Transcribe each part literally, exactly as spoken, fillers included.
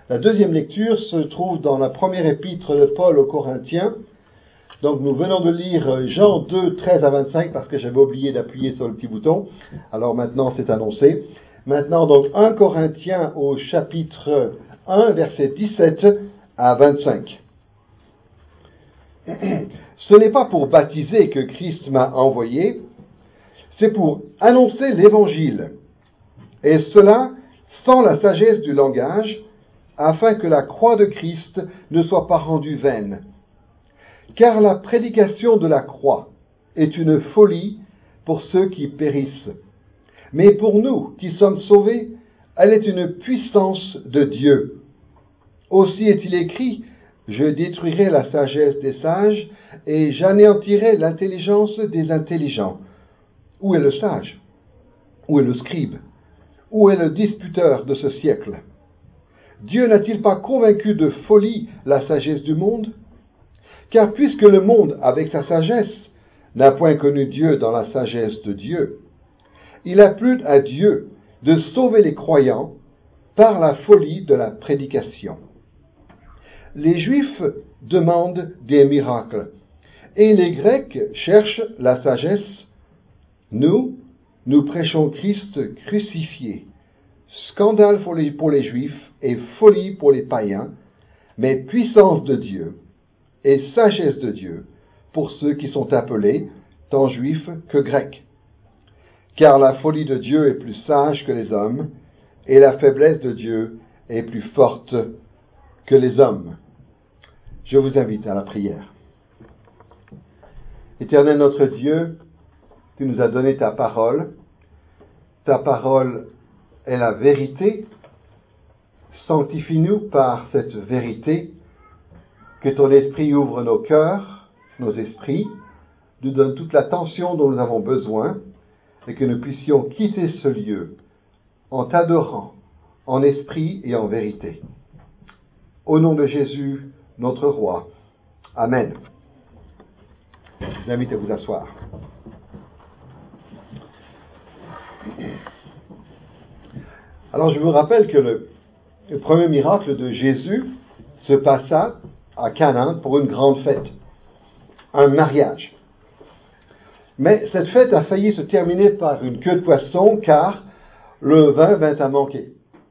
La deuxième lecture se trouve dans la première épître de Paul aux Corinthiens. Donc nous venons de lire Jean deux, treize à vingt-cinq, parce que j'avais oublié d'appuyer sur le petit bouton. Alors maintenant c'est annoncé. Maintenant donc un Corinthiens au chapitre un, versets dix-sept à vingt-cinq. Ce n'est pas pour baptiser que Christ m'a envoyé, c'est pour annoncer l'évangile. Et cela sans la sagesse du langage, afin que la croix de Christ ne soit pas rendue vaine. Car la prédication de la croix est une folie pour ceux qui périssent. Mais pour nous qui sommes sauvés, elle est une puissance de Dieu. Aussi est-il écrit, je détruirai la sagesse des sages et j'anéantirai l'intelligence des intelligents. Où est le sage? Où est le scribe? Où est le disputeur de ce siècle? Dieu n'a-t-il pas convaincu de folie la sagesse du monde? Car puisque le monde, avec sa sagesse, n'a point connu Dieu dans la sagesse de Dieu, il a plu à Dieu de sauver les croyants par la folie de la prédication. Les Juifs demandent des miracles, et les Grecs cherchent la sagesse. Nous, nous prêchons Christ crucifié, scandale pour les, pour les Juifs et folie pour les païens, mais puissance de Dieu et sagesse de Dieu pour ceux qui sont appelés, tant juifs que grecs. Car la folie de Dieu est plus sage que les hommes, et la faiblesse de Dieu est plus forte que les hommes. Je vous invite à la prière. Éternel notre Dieu, tu nous as donné ta parole. Ta parole est la vérité. Sanctifie-nous par cette vérité. Que ton esprit ouvre nos cœurs, nos esprits, nous donne toute l'attention dont nous avons besoin, et que nous puissions quitter ce lieu en t'adorant, en esprit et en vérité. Au nom de Jésus, notre Roi. Amen. Je vous invite à vous asseoir. Alors je vous rappelle que le, le premier miracle de Jésus se passa à Canaan pour une grande fête, un mariage. Mais cette fête a failli se terminer par une queue de poisson car le vin vint à manquer.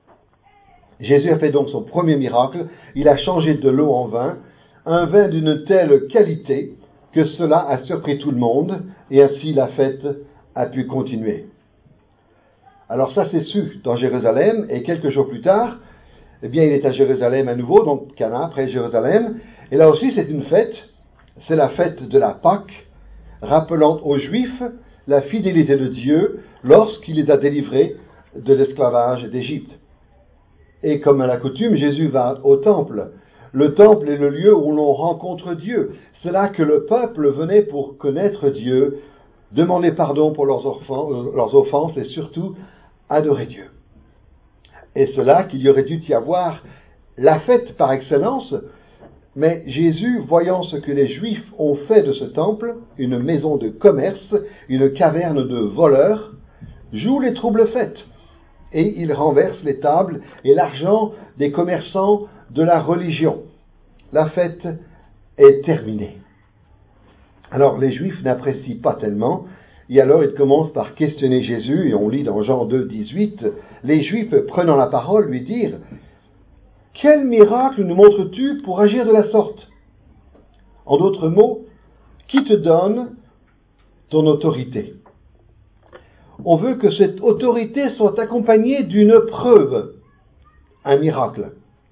Jésus a fait donc son premier miracle, il a changé de l'eau en vin, un vin d'une telle qualité que cela a surpris tout le monde et ainsi la fête a pu continuer. Alors ça c'est su dans Jérusalem et quelques jours plus tard, eh bien, il est à Jérusalem à nouveau, donc Cana, après Jérusalem. Et là aussi, c'est une fête. C'est la fête de la Pâque, rappelant aux Juifs la fidélité de Dieu lorsqu'il les a délivrés de l'esclavage d'Égypte. Et comme à la coutume, Jésus va au temple. Le temple est le lieu où l'on rencontre Dieu. C'est là que le peuple venait pour connaître Dieu, demander pardon pour leurs offenses, leurs offenses et surtout adorer Dieu. Et c'est là qu'il y aurait dû y avoir la fête par excellence, mais Jésus, voyant ce que les Juifs ont fait de ce temple, une maison de commerce, une caverne de voleurs, joue les troubles fêtes, et il renverse les tables et l'argent des commerçants de la religion. La fête est terminée. Alors les Juifs n'apprécient pas tellement, et alors ils commencent par questionner Jésus, et on lit dans Jean deux, dix-huit, les Juifs prenant la parole lui dirent « Quel miracle nous montres-tu pour agir de la sorte ?» En d'autres mots, qui te donne ton autorité? On veut que cette autorité soit accompagnée d'une preuve, un miracle.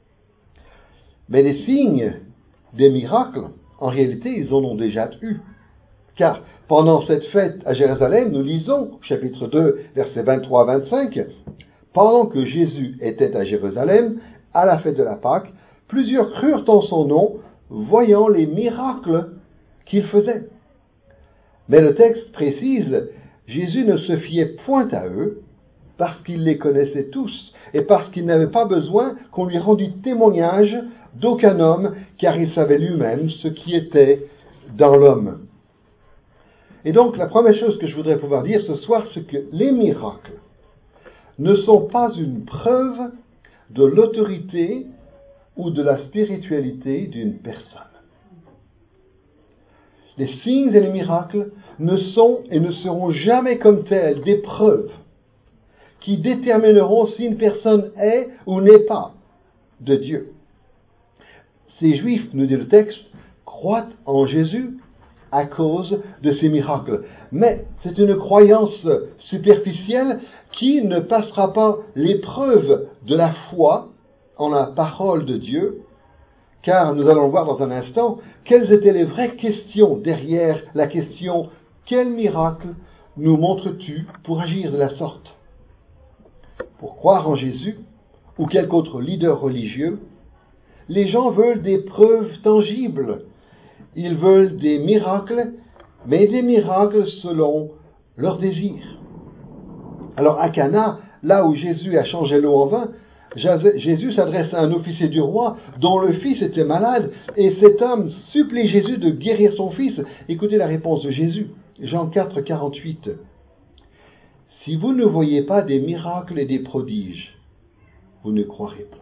Mais les signes des miracles, en réalité, ils en ont déjà eu. Car pendant cette fête à Jérusalem, nous lisons, chapitre deux, versets vingt-trois à vingt-cinq, pendant que Jésus était à Jérusalem, à la fête de la Pâque, plusieurs crurent en son nom, voyant les miracles qu'il faisait. Mais le texte précise, Jésus ne se fiait point à eux, parce qu'il les connaissait tous, et parce qu'il n'avait pas besoin qu'on lui rendît témoignage d'aucun homme, car il savait lui-même ce qui était dans l'homme. Et donc, la première chose que je voudrais pouvoir dire ce soir, c'est que les miracles ne sont pas une preuve de l'autorité ou de la spiritualité d'une personne. Les signes et les miracles ne sont et ne seront jamais comme tels des preuves qui détermineront si une personne est ou n'est pas de Dieu. Ces Juifs, nous dit le texte, croient en Jésus à cause de ces miracles. Mais c'est une croyance superficielle qui ne passera pas l'épreuve de la foi en la parole de Dieu, car nous allons voir dans un instant quelles étaient les vraies questions derrière la question « Quel miracle nous montres-tu pour agir de la sorte ?» Pour croire en Jésus ou quelque autre leader religieux, les gens veulent des preuves tangibles. Ils veulent des miracles, mais des miracles selon leurs désirs. Alors à Cana, là où Jésus a changé l'eau en vin, Jésus s'adresse à un officier du roi dont le fils était malade, et cet homme supplie Jésus de guérir son fils. Écoutez la réponse de Jésus, Jean quatre, quarante-huit. « Si vous ne voyez pas des miracles et des prodiges, vous ne croirez point. »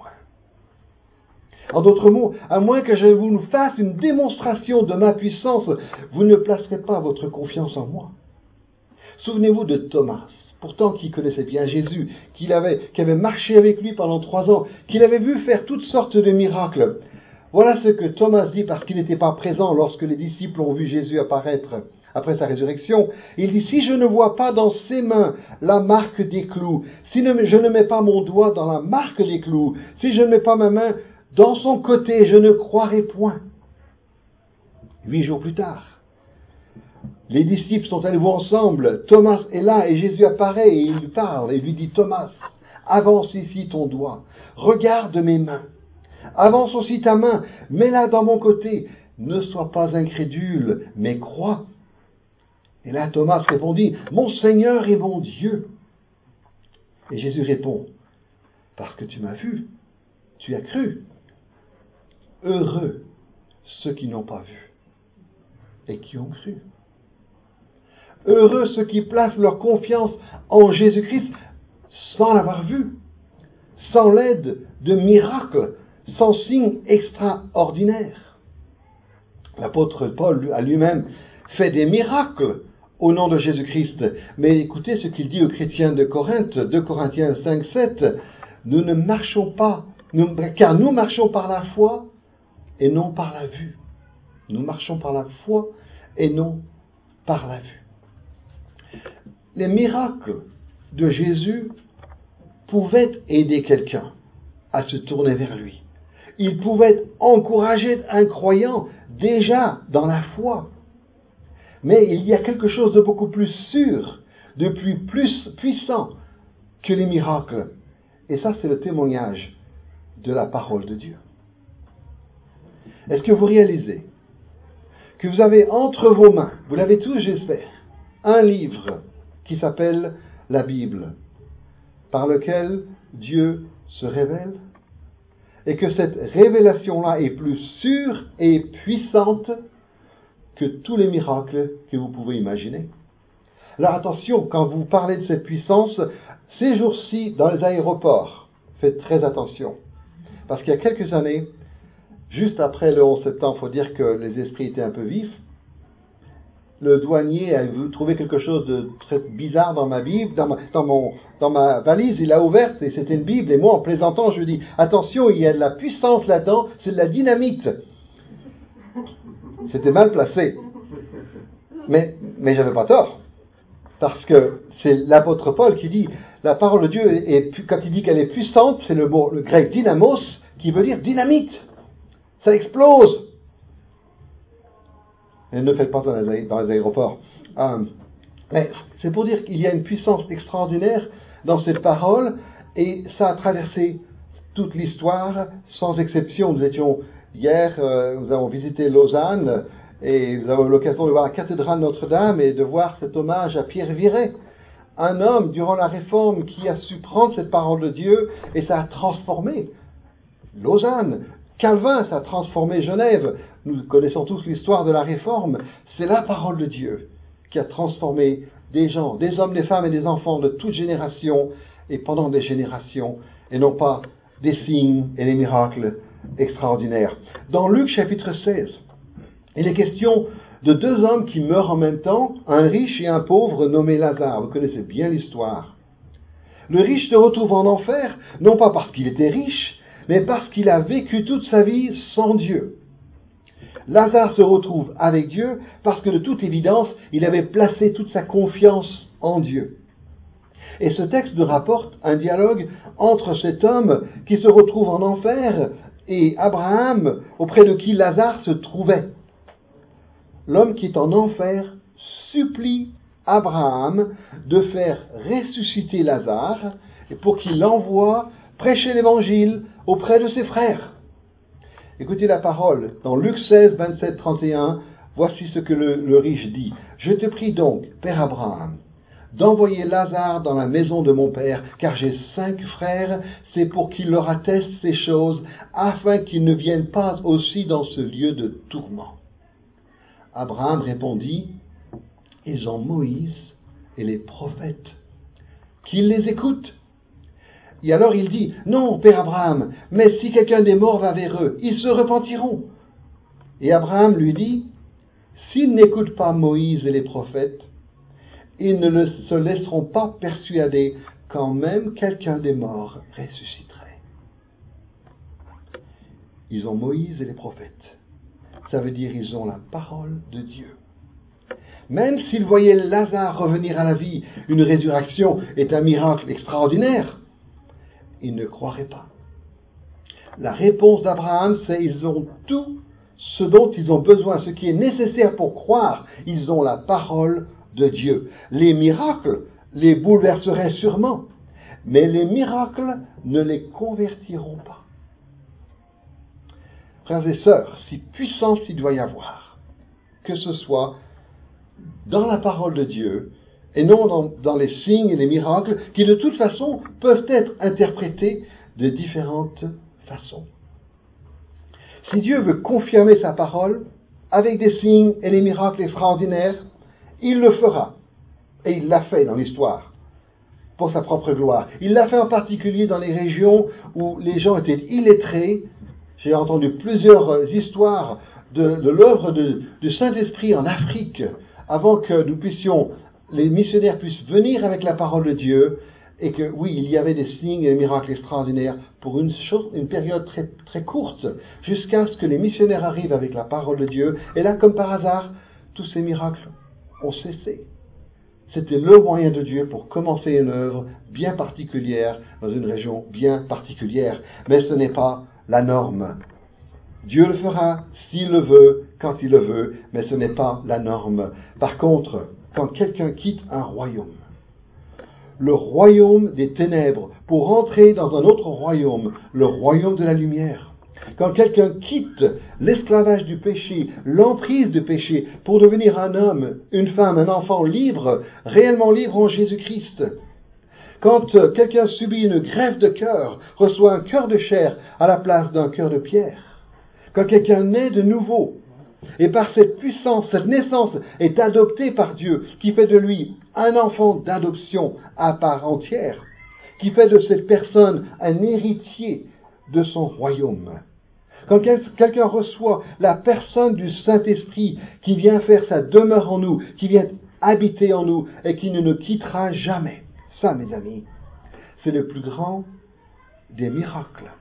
En d'autres mots, à moins que je vous fasse une démonstration de ma puissance, vous ne placerez pas votre confiance en moi. Souvenez-vous de Thomas, pourtant qui connaissait bien Jésus, qui avait, qui avait marché avec lui pendant trois ans, qu'il avait vu faire toutes sortes de miracles. Voilà ce que Thomas dit parce qu'il n'était pas présent lorsque les disciples ont vu Jésus apparaître après sa résurrection. Il dit, si je ne vois pas dans ses mains la marque des clous, si je ne mets pas mon doigt dans la marque des clous, si je ne mets pas ma main dans son côté, je ne croirai point. Huit jours plus tard, les disciples sont à nouveau ensemble. Thomas est là et Jésus apparaît et il lui parle et lui dit, Thomas, avance ici ton doigt, regarde mes mains, avance aussi ta main, mets-la dans mon côté, ne sois pas incrédule, mais crois. Et là Thomas répondit, mon Seigneur et mon Dieu. Et Jésus répond, parce que tu m'as vu, tu as cru. Heureux ceux qui n'ont pas vu et qui ont cru. Heureux ceux qui placent leur confiance en Jésus-Christ sans l'avoir vu, sans l'aide de miracles, sans signes extraordinaires. L'apôtre Paul a lui-même fait des miracles au nom de Jésus-Christ. Mais écoutez ce qu'il dit aux chrétiens de Corinthe, deux Corinthiens cinq, sept. Nous ne marchons pas, nous, car nous marchons par la foi et non par la vue. Nous marchons par la foi et non par la vue. Les miracles de Jésus pouvaient aider quelqu'un à se tourner vers lui. Ils pouvaient encourager un croyant déjà dans la foi. Mais il y a quelque chose de beaucoup plus sûr, de plus, plus puissant que les miracles. Et ça, c'est le témoignage de la parole de Dieu. Est-ce que vous réalisez que vous avez entre vos mains, vous l'avez tous, j'espère, un livre qui s'appelle la Bible, par lequel Dieu se révèle, et que cette révélation-là est plus sûre et puissante que tous les miracles que vous pouvez imaginer. Alors attention, quand vous parlez de cette puissance, ces jours-ci, dans les aéroports, faites très attention. Parce qu'il y a quelques années, juste après le onze septembre, il faut dire que les esprits étaient un peu vifs, le douanier a trouvé quelque chose de très bizarre dans ma Bible, dans ma, dans mon, dans ma valise, il l'a ouverte et c'était une Bible. Et moi, en plaisantant, je lui dis, attention, il y a de la puissance là-dedans, c'est de la dynamite. C'était mal placé. Mais, mais j'avais pas tort. Parce que c'est l'apôtre Paul qui dit, la parole de Dieu est, est quand il dit qu'elle est puissante, c'est le mot, le grec dynamos, qui veut dire dynamite. Ça explose. Et ne faites pas dans les, dans les aéroports. Euh, mais c'est pour dire qu'il y a une puissance extraordinaire dans cette parole, et ça a traversé toute l'histoire, sans exception. Nous étions hier, euh, nous avons visité Lausanne, et nous avons eu l'occasion de voir la cathédrale Notre-Dame et de voir cet hommage à Pierre Viret, un homme durant la Réforme qui a su prendre cette parole de Dieu, et ça a transformé Lausanne. Calvin, ça a transformé Genève. Nous connaissons tous l'histoire de la Réforme. C'est la parole de Dieu qui a transformé des gens, des hommes, des femmes et des enfants de toutes générations et pendant des générations, et non pas des signes et des miracles extraordinaire. Dans Luc chapitre seize, il est question de deux hommes qui meurent en même temps, un riche et un pauvre nommé Lazare. Vous connaissez bien l'histoire. Le riche se retrouve en enfer, non pas parce qu'il était riche, mais parce qu'il a vécu toute sa vie sans Dieu. Lazare se retrouve avec Dieu parce que de toute évidence, il avait placé toute sa confiance en Dieu. Et ce texte nous rapporte un dialogue entre cet homme qui se retrouve en enfer et Abraham, auprès de qui Lazare se trouvait. L'homme qui est en enfer supplie Abraham de faire ressusciter Lazare pour qu'il l'envoie prêcher l'évangile auprès de ses frères. Écoutez la parole dans Luc seize, vingt-sept, trente et un. Voici ce que le, le riche dit. « Je te prie donc, Père Abraham, d'envoyer Lazare dans la maison de mon père, car j'ai cinq frères, c'est pour qu'il leur atteste ces choses, afin qu'ils ne viennent pas aussi dans ce lieu de tourment. » Abraham répondit, « Ils ont Moïse et les prophètes, qu'ils les écoutent. » Et alors il dit, « Non, Père Abraham, mais si quelqu'un des morts va vers eux, ils se repentiront. » Et Abraham lui dit, « S'ils n'écoutent pas Moïse et les prophètes, ils ne le, se laisseront pas persuader quand même quelqu'un des morts ressusciterait. » Ils ont Moïse et les prophètes. Ça veut dire ils ont la parole de Dieu. Même s'ils voyaient Lazare revenir à la vie, une résurrection est un miracle extraordinaire, ils ne croiraient pas. La réponse d'Abraham, c'est ils ont tout ce dont ils ont besoin, ce qui est nécessaire pour croire. Ils ont la parole de Dieu. Les miracles les bouleverseraient sûrement, mais les miracles ne les convertiront pas. Frères et sœurs, si puissance il doit y avoir, que ce soit dans la parole de Dieu, et non dans, dans les signes et les miracles, qui de toute façon peuvent être interprétés de différentes façons. Si Dieu veut confirmer sa parole avec des signes et des miracles extraordinaires, il le fera. Et il l'a fait dans l'histoire, pour sa propre gloire. Il l'a fait en particulier dans les régions où les gens étaient illettrés. J'ai entendu plusieurs histoires de, de l'œuvre de, du Saint-Esprit en Afrique, avant que nous puissions, les missionnaires puissent venir avec la parole de Dieu, et que oui, il y avait des signes et des miracles extraordinaires pour une, chose, une période très, très courte, jusqu'à ce que les missionnaires arrivent avec la parole de Dieu. Et là, comme par hasard, tous ces miracles ont cessé. C'était le moyen de Dieu pour commencer une œuvre bien particulière, dans une région bien particulière. Mais ce n'est pas la norme. Dieu le fera s'il le veut, quand il le veut, mais ce n'est pas la norme. Par contre, quand quelqu'un quitte un royaume, le royaume des ténèbres, pour entrer dans un autre royaume, le royaume de la lumière, quand quelqu'un quitte l'esclavage du péché, l'emprise du péché, pour devenir un homme, une femme, un enfant libre, réellement libre en Jésus-Christ, quand quelqu'un subit une greffe de cœur, reçoit un cœur de chair à la place d'un cœur de pierre, quand quelqu'un naît de nouveau, et par cette puissance, cette naissance est adopté par Dieu, qui fait de lui un enfant d'adoption à part entière, qui fait de cette personne un héritier de son royaume. Quand quelqu'un reçoit la personne du Saint-Esprit qui vient faire sa demeure en nous, qui vient habiter en nous et qui ne nous quittera jamais, ça, mes amis, c'est le plus grand des miracles.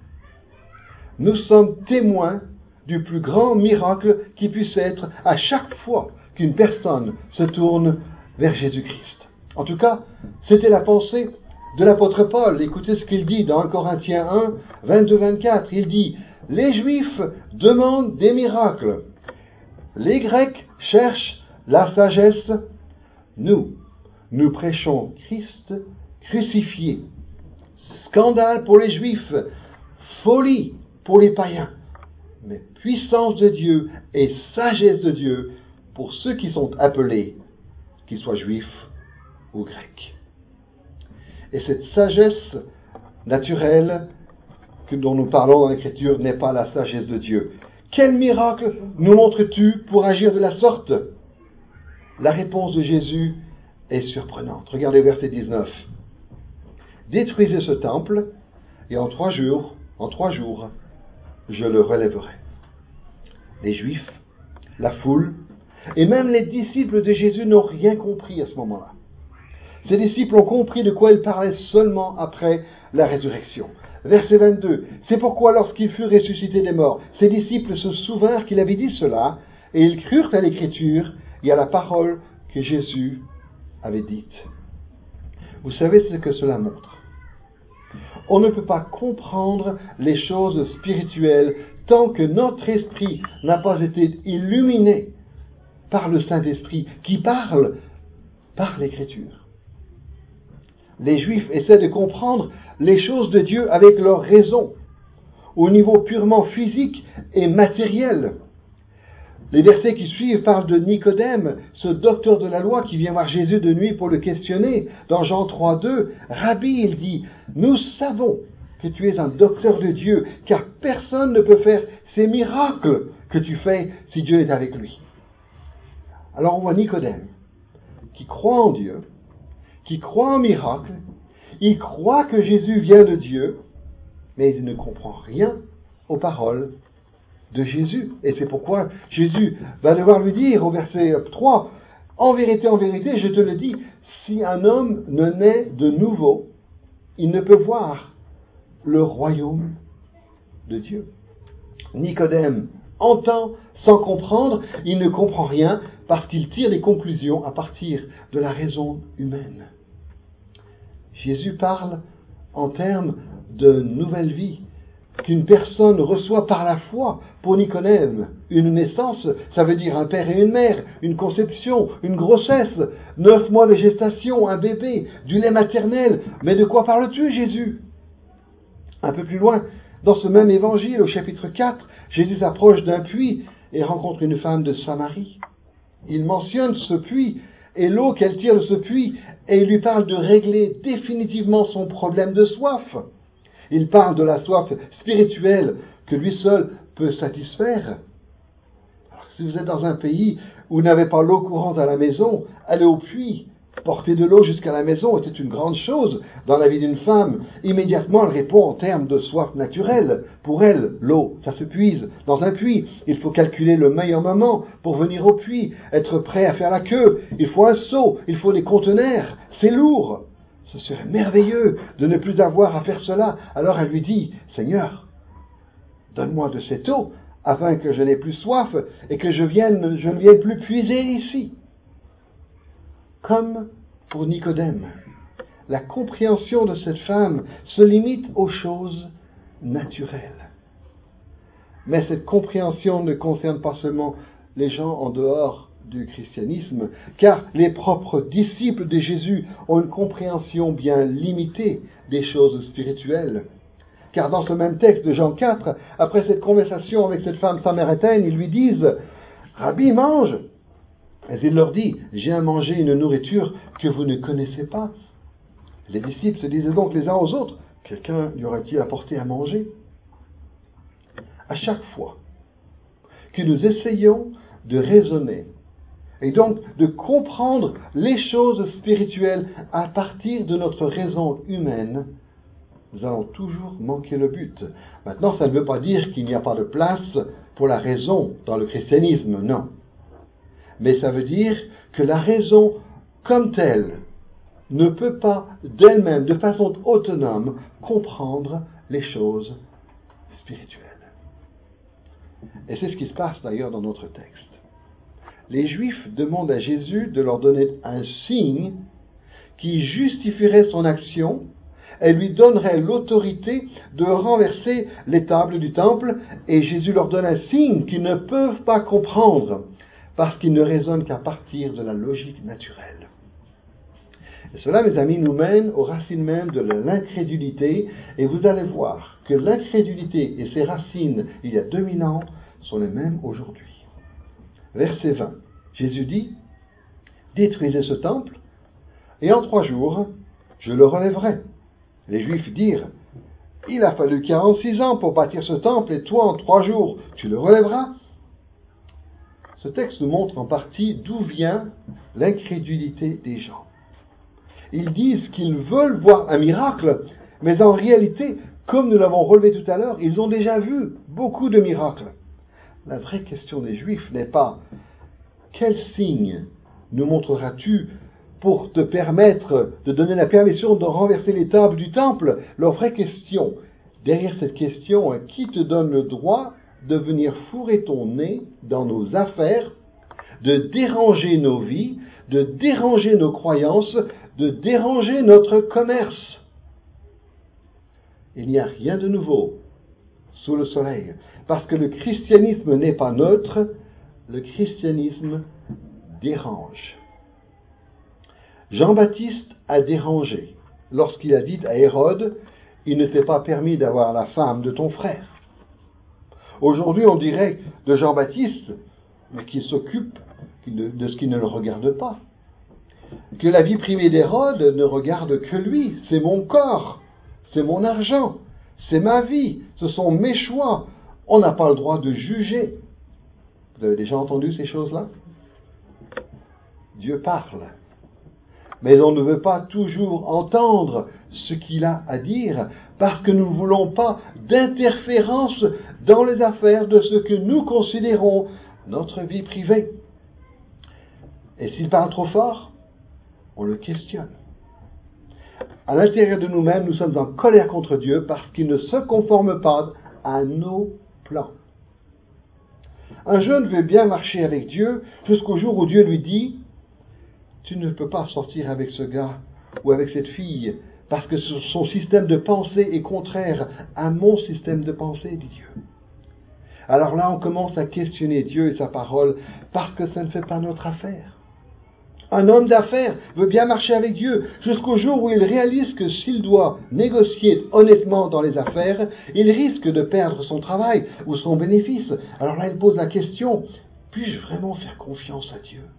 Nous sommes témoins du plus grand miracle qui puisse être à chaque fois qu'une personne se tourne vers Jésus-Christ. En tout cas, c'était la pensée de l'apôtre Paul. Écoutez ce qu'il dit dans un Corinthiens un, vingt-deux à vingt-quatre. Il dit, « Les Juifs demandent des miracles. Les Grecs cherchent la sagesse. Nous, nous prêchons Christ crucifié. Scandale pour les Juifs, folie pour les païens. Mais puissance de Dieu et sagesse de Dieu pour ceux qui sont appelés, qu'ils soient juifs ou grecs. » Et cette sagesse naturelle que, dont nous parlons dans l'Écriture n'est pas la sagesse de Dieu. Quel miracle nous montres-tu pour agir de la sorte? La réponse de Jésus est surprenante. Regardez verset dix-neuf. « Détruisez ce temple, et en trois jours, en trois jours, je le relèverai. Les Juifs, la foule, et même les disciples de Jésus n'ont rien compris à ce moment-là. Ces disciples ont compris de quoi il parlait seulement après la résurrection. Verset vingt-deux. C'est pourquoi lorsqu'il fut ressuscité des morts, ses disciples se souvinrent qu'il avait dit cela, et ils crurent à l'Écriture et à la parole que Jésus avait dite. Vous savez ce que cela montre? On ne peut pas comprendre les choses spirituelles tant que notre esprit n'a pas été illuminé par le Saint-Esprit qui parle par l'Écriture. Les Juifs essaient de comprendre les choses de Dieu avec leur raison, au niveau purement physique et matériel. Les versets qui suivent parlent de Nicodème, ce docteur de la loi qui vient voir Jésus de nuit pour le questionner. Dans Jean trois deux, Rabbi, il dit, « Nous savons que tu es un docteur de Dieu, car personne ne peut faire ces miracles que tu fais si Dieu est avec lui. » Alors on voit Nicodème, qui croit en Dieu, qui croit en miracle, il croit que Jésus vient de Dieu, mais il ne comprend rien aux paroles de Jésus. Et c'est pourquoi Jésus va devoir lui dire au verset trois, « En vérité, en vérité, je te le dis, si un homme ne naît de nouveau, il ne peut voir le royaume de Dieu. » Nicodème entend sans comprendre, il ne comprend rien parce qu'il tire des conclusions à partir de la raison humaine. Jésus parle en termes de nouvelle vie, qu'une personne reçoit par la foi. Pour Nicodème, une naissance, ça veut dire un père et une mère, une conception, une grossesse, neuf mois de gestation, un bébé, du lait maternel. Mais de quoi parles-tu, Jésus? Un peu plus loin, dans ce même évangile, au chapitre quatre, Jésus s'approche d'un puits et rencontre une femme de Samarie. Il mentionne ce puits et l'eau qu'elle tire de ce puits, et il lui parle de régler définitivement son problème de soif. Il parle de la soif spirituelle que lui seul peut satisfaire. Alors, si vous êtes dans un pays où vous n'avez pas l'eau courante à la maison, aller au puits, porter de l'eau jusqu'à la maison était une grande chose dans la vie d'une femme. Immédiatement, elle répond en termes de soif naturelle. Pour elle, l'eau, ça se puise dans un puits. Il faut calculer le meilleur moment pour venir au puits, être prêt à faire la queue. Il faut un seau, il faut des conteneurs. C'est lourd. Ce serait merveilleux de ne plus avoir à faire cela. Alors elle lui dit, « Seigneur, donne-moi de cette eau, afin que je n'ai plus soif et que je, vienne, je ne vienne plus puiser ici. » Comme pour Nicodème, la compréhension de cette femme se limite aux choses naturelles. Mais cette compréhension ne concerne pas seulement les gens en dehors du christianisme, car les propres disciples de Jésus ont une compréhension bien limitée des choses spirituelles. Car dans ce même texte de Jean quatre, après cette conversation avec cette femme samaritaine, ils lui disent « Rabbi, mange !» Mais il leur dit « J'ai à manger une nourriture que vous ne connaissez pas. » Les disciples se disaient donc les uns aux autres « Quelqu'un lui aurait-il apporté à manger ?» À chaque fois que nous essayons de raisonner et donc de comprendre les choses spirituelles à partir de notre raison humaine, nous allons toujours manquer le but. Maintenant, ça ne veut pas dire qu'il n'y a pas de place pour la raison dans le christianisme, non. Mais ça veut dire que la raison comme telle ne peut pas d'elle-même, de façon autonome, comprendre les choses spirituelles. Et c'est ce qui se passe d'ailleurs dans notre texte. Les Juifs demandent à Jésus de leur donner un signe qui justifierait son action et lui donnerait l'autorité de renverser les tables du temple, et Jésus leur donne un signe qu'ils ne peuvent pas comprendre parce qu'ils ne raisonnent qu'à partir de la logique naturelle. Et cela, mes amis, nous mène aux racines même de l'incrédulité, et vous allez voir que l'incrédulité et ses racines, il y a deux mille ans, sont les mêmes aujourd'hui. Verset vingt, Jésus dit, « Détruisez ce temple, et en trois jours, je le relèverai. » Les Juifs dirent, « Il a fallu quarante-six ans pour bâtir ce temple, et toi, en trois jours, tu le relèveras. » Ce texte nous montre en partie d'où vient l'incrédulité des gens. Ils disent qu'ils veulent voir un miracle, mais en réalité, Comme nous l'avons relevé tout à l'heure, ils ont déjà vu beaucoup de miracles. La vraie question des Juifs n'est pas « Quel signe nous montreras-tu pour te permettre de donner la permission de renverser les tables du temple ?» Leur vraie question, derrière cette question, est « Qui te donne le droit de venir fourrer ton nez dans nos affaires, de déranger nos vies, de déranger nos croyances, de déranger notre commerce ?» Il n'y a rien de nouveau sous le soleil, parce que le christianisme n'est pas neutre, le christianisme dérange. Jean-Baptiste a dérangé lorsqu'il a dit à Hérode « Il ne t'est pas permis d'avoir la femme de ton frère ». Aujourd'hui, on dirait de Jean-Baptiste, mais qu'il s'occupe de ce qui ne le regarde pas. Que la vie privée d'Hérode ne regarde que lui. C'est mon corps, c'est mon argent, c'est ma vie, ce sont mes choix. On n'a pas le droit de juger. Vous avez déjà entendu ces choses-là? Dieu parle. Mais on ne veut pas toujours entendre ce qu'il a à dire, parce que nous ne voulons pas d'interférence dans les affaires de ce que nous considérons notre vie privée. Et s'il parle trop fort, on le questionne. À l'intérieur de nous-mêmes, nous sommes en colère contre Dieu parce qu'il ne se conforme pas à nos plans. Un jeune veut bien marcher avec Dieu jusqu'au jour où Dieu lui dit « Tu ne peux pas sortir avec ce gars ou avec cette fille parce que son système de pensée est contraire à mon système de pensée, dit Dieu. » Alors là, on commence à questionner Dieu et sa parole parce que ça ne fait pas notre affaire. Un homme d'affaires veut bien marcher avec Dieu jusqu'au jour où il réalise que s'il doit négocier honnêtement dans les affaires, il risque de perdre son travail ou son bénéfice. Alors là, il pose la question, puis-je vraiment faire confiance à Dieu?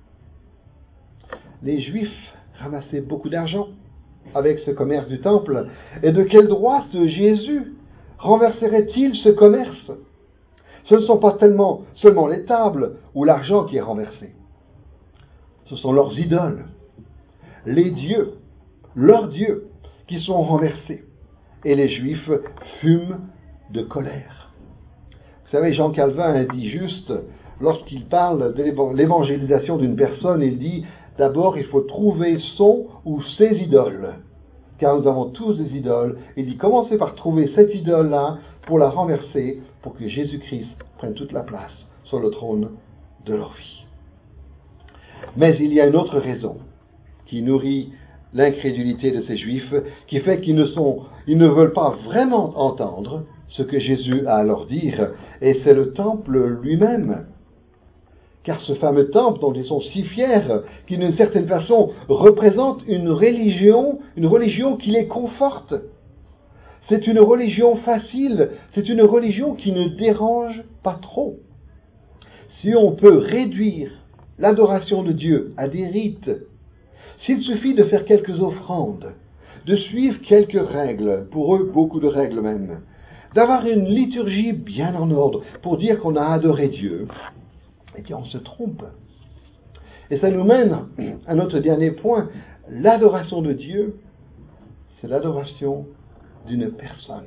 Les Juifs ramassaient beaucoup d'argent avec ce commerce du temple. Et de quel droit ce Jésus renverserait-il ce commerce? Ce ne sont pas tellement seulement les tables ou l'argent qui est renversé. Ce sont leurs idoles, les dieux, leurs dieux qui sont renversés. Et les Juifs fument de colère. Vous savez, Jean Calvin a dit juste, lorsqu'il parle de l'évangélisation d'une personne, il dit, d'abord il faut trouver son ou ses idoles. Car nous avons tous des idoles. Il dit, commencez par trouver cette idole-là pour la renverser, pour que Jésus-Christ prenne toute la place sur le trône de leur vie. Mais il y a une autre raison qui nourrit l'incrédulité de ces Juifs, qui fait qu'ils ne sont, ils ne veulent pas vraiment entendre ce que Jésus a à leur dire, et c'est le temple lui-même. Car ce fameux temple dont ils sont si fiers, qui d'une certaine façon représente une religion, une religion qui les conforte. C'est une religion facile, c'est une religion qui ne dérange pas trop. Si on peut réduire l'adoration de Dieu à des rites, s'il suffit de faire quelques offrandes, de suivre quelques règles, pour eux beaucoup de règles même, d'avoir une liturgie bien en ordre pour dire qu'on a adoré Dieu, eh bien on se trompe. Et ça nous mène à notre dernier point, l'adoration de Dieu, c'est l'adoration d'une personne.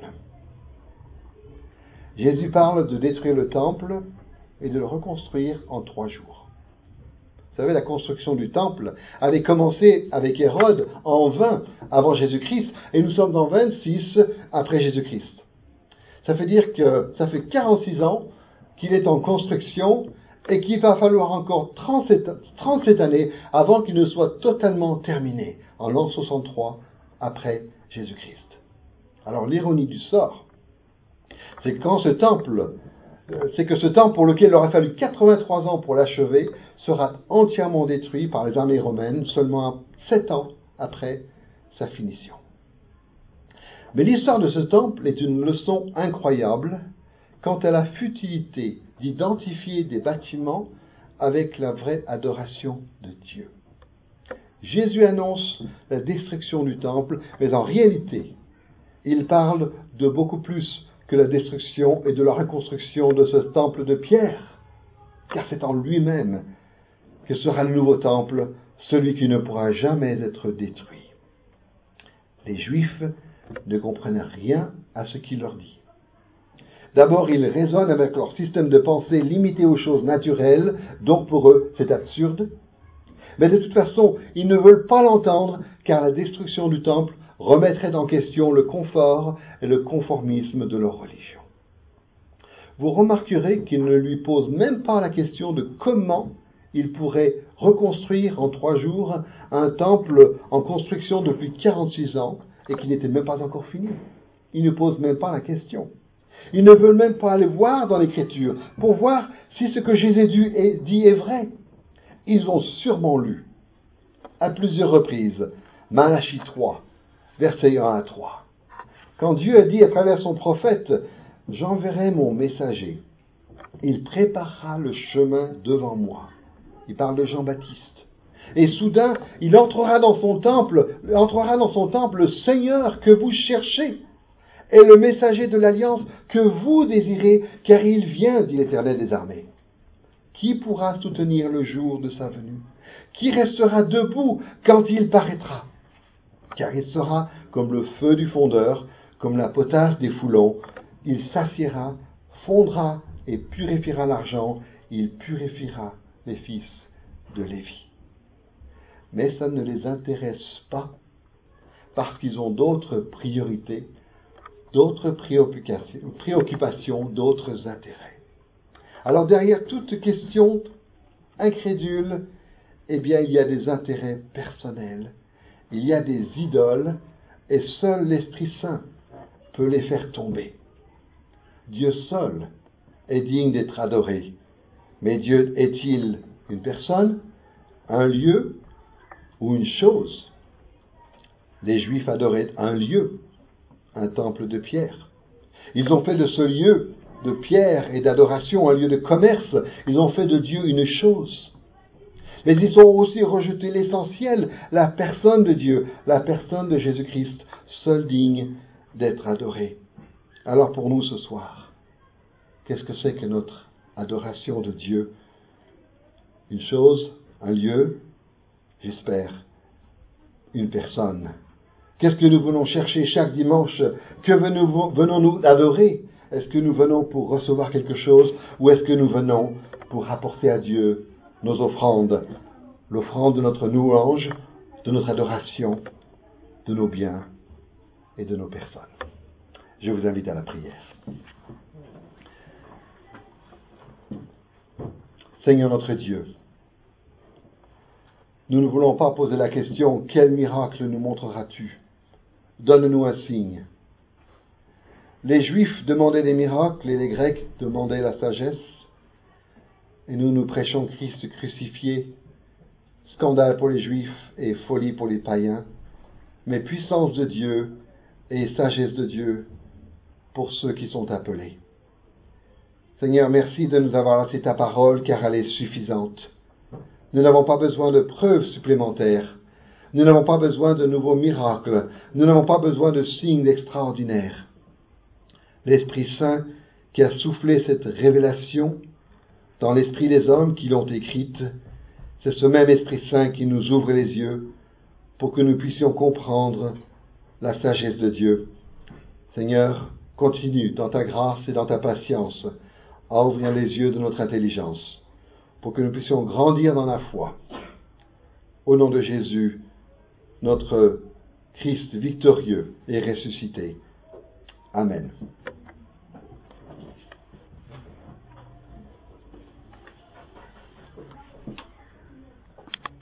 Jésus parle de détruire le temple et de le reconstruire en trois jours. Vous savez, la construction du temple avait commencé avec Hérode en vingt avant Jésus-Christ, et nous sommes en vingt-six après Jésus-Christ. Ça fait dire que ça fait quarante-six ans qu'il est en construction, et qu'il va falloir encore trente-sept, trente-sept années avant qu'il ne soit totalement terminé, en l'an soixante-trois après Jésus-Christ. Alors l'ironie du sort, c'est que quand ce temple, c'est que ce temple pour lequel il aurait fallu quatre-vingt-trois ans pour l'achever, sera entièrement détruit par les armées romaines seulement sept ans après sa finition. Mais l'histoire de ce temple est une leçon incroyable quant à la futilité d'identifier des bâtiments avec la vraie adoration de Dieu. Jésus annonce la destruction du temple, mais en réalité, il parle de beaucoup plus que la destruction et de la reconstruction de ce temple de pierre, car c'est en lui-même que sera le nouveau temple, celui qui ne pourra jamais être détruit. Les Juifs ne comprennent rien à ce qu'il leur dit. D'abord, ils raisonnent avec leur système de pensée limité aux choses naturelles, donc pour eux, c'est absurde. Mais de toute façon, ils ne veulent pas l'entendre, car la destruction du temple remettrait en question le confort et le conformisme de leur religion. Vous remarquerez qu'ils ne lui posent même pas la question de comment il pourrait reconstruire en trois jours un temple en construction depuis quarante-six ans et qui n'était même pas encore fini. Ils ne posent même pas la question. Ils ne veulent même pas aller voir dans l'Écriture pour voir si ce que Jésus dit est vrai. Ils ont sûrement lu à plusieurs reprises Malachie trois, versets un à trois. Quand Dieu a dit à travers son prophète « J'enverrai mon messager, il préparera le chemin devant moi ». Il parle de Jean-Baptiste. Et soudain, il entrera dans son temple, entrera dans son temple le Seigneur que vous cherchez et le messager de l'alliance que vous désirez, car il vient, dit l'Éternel des armées. Qui pourra soutenir le jour de sa venue? Qui restera debout quand il paraîtra? Car il sera comme le feu du fondeur, comme la potasse des foulons. Il s'assiera, fondra et purifiera l'argent. Il purifiera les fils de Lévi. Mais ça ne les intéresse pas, parce qu'ils ont d'autres priorités, d'autres préoccupations, d'autres intérêts. Alors derrière toute question incrédule, eh bien il y a des intérêts personnels, il y a des idoles, et seul l'Esprit Saint peut les faire tomber. Dieu seul est digne d'être adoré. Mais Dieu est-il une personne, un lieu ou une chose? Les Juifs adoraient un lieu, un temple de pierre. Ils ont fait de ce lieu de pierre et d'adoration un lieu de commerce. Ils ont fait de Dieu une chose. Mais ils ont aussi rejeté l'essentiel, la personne de Dieu, la personne de Jésus-Christ, seul digne d'être adoré. Alors pour nous ce soir, qu'est-ce que c'est que notre adoration de Dieu? Une chose, un lieu, j'espère, une personne. Qu'est-ce que nous venons chercher chaque dimanche? Que venons-nous adorer? Est-ce que nous venons pour recevoir quelque chose ou est-ce que nous venons pour apporter à Dieu nos offrandes, l'offrande de notre louange, de notre adoration, de nos biens et de nos personnes? Je vous invite à la prière. Seigneur notre Dieu, nous ne voulons pas poser la question « Quel miracle nous montreras-tu? Donne-nous un signe. » Les Juifs demandaient des miracles et les Grecs demandaient la sagesse. Et nous nous prêchons Christ crucifié, scandale pour les Juifs et folie pour les païens, mais puissance de Dieu et sagesse de Dieu pour ceux qui sont appelés. Seigneur, merci de nous avoir laissé ta parole car elle est suffisante. Nous n'avons pas besoin de preuves supplémentaires. Nous n'avons pas besoin de nouveaux miracles. Nous n'avons pas besoin de signes extraordinaires. L'Esprit Saint qui a soufflé cette révélation dans l'esprit des hommes qui l'ont écrite, c'est ce même Esprit Saint qui nous ouvre les yeux pour que nous puissions comprendre la sagesse de Dieu. Seigneur, continue dans ta grâce et dans ta patience à ouvrir les yeux de notre intelligence pour que nous puissions grandir dans la foi. Au nom de Jésus, notre Christ victorieux et ressuscité. Amen.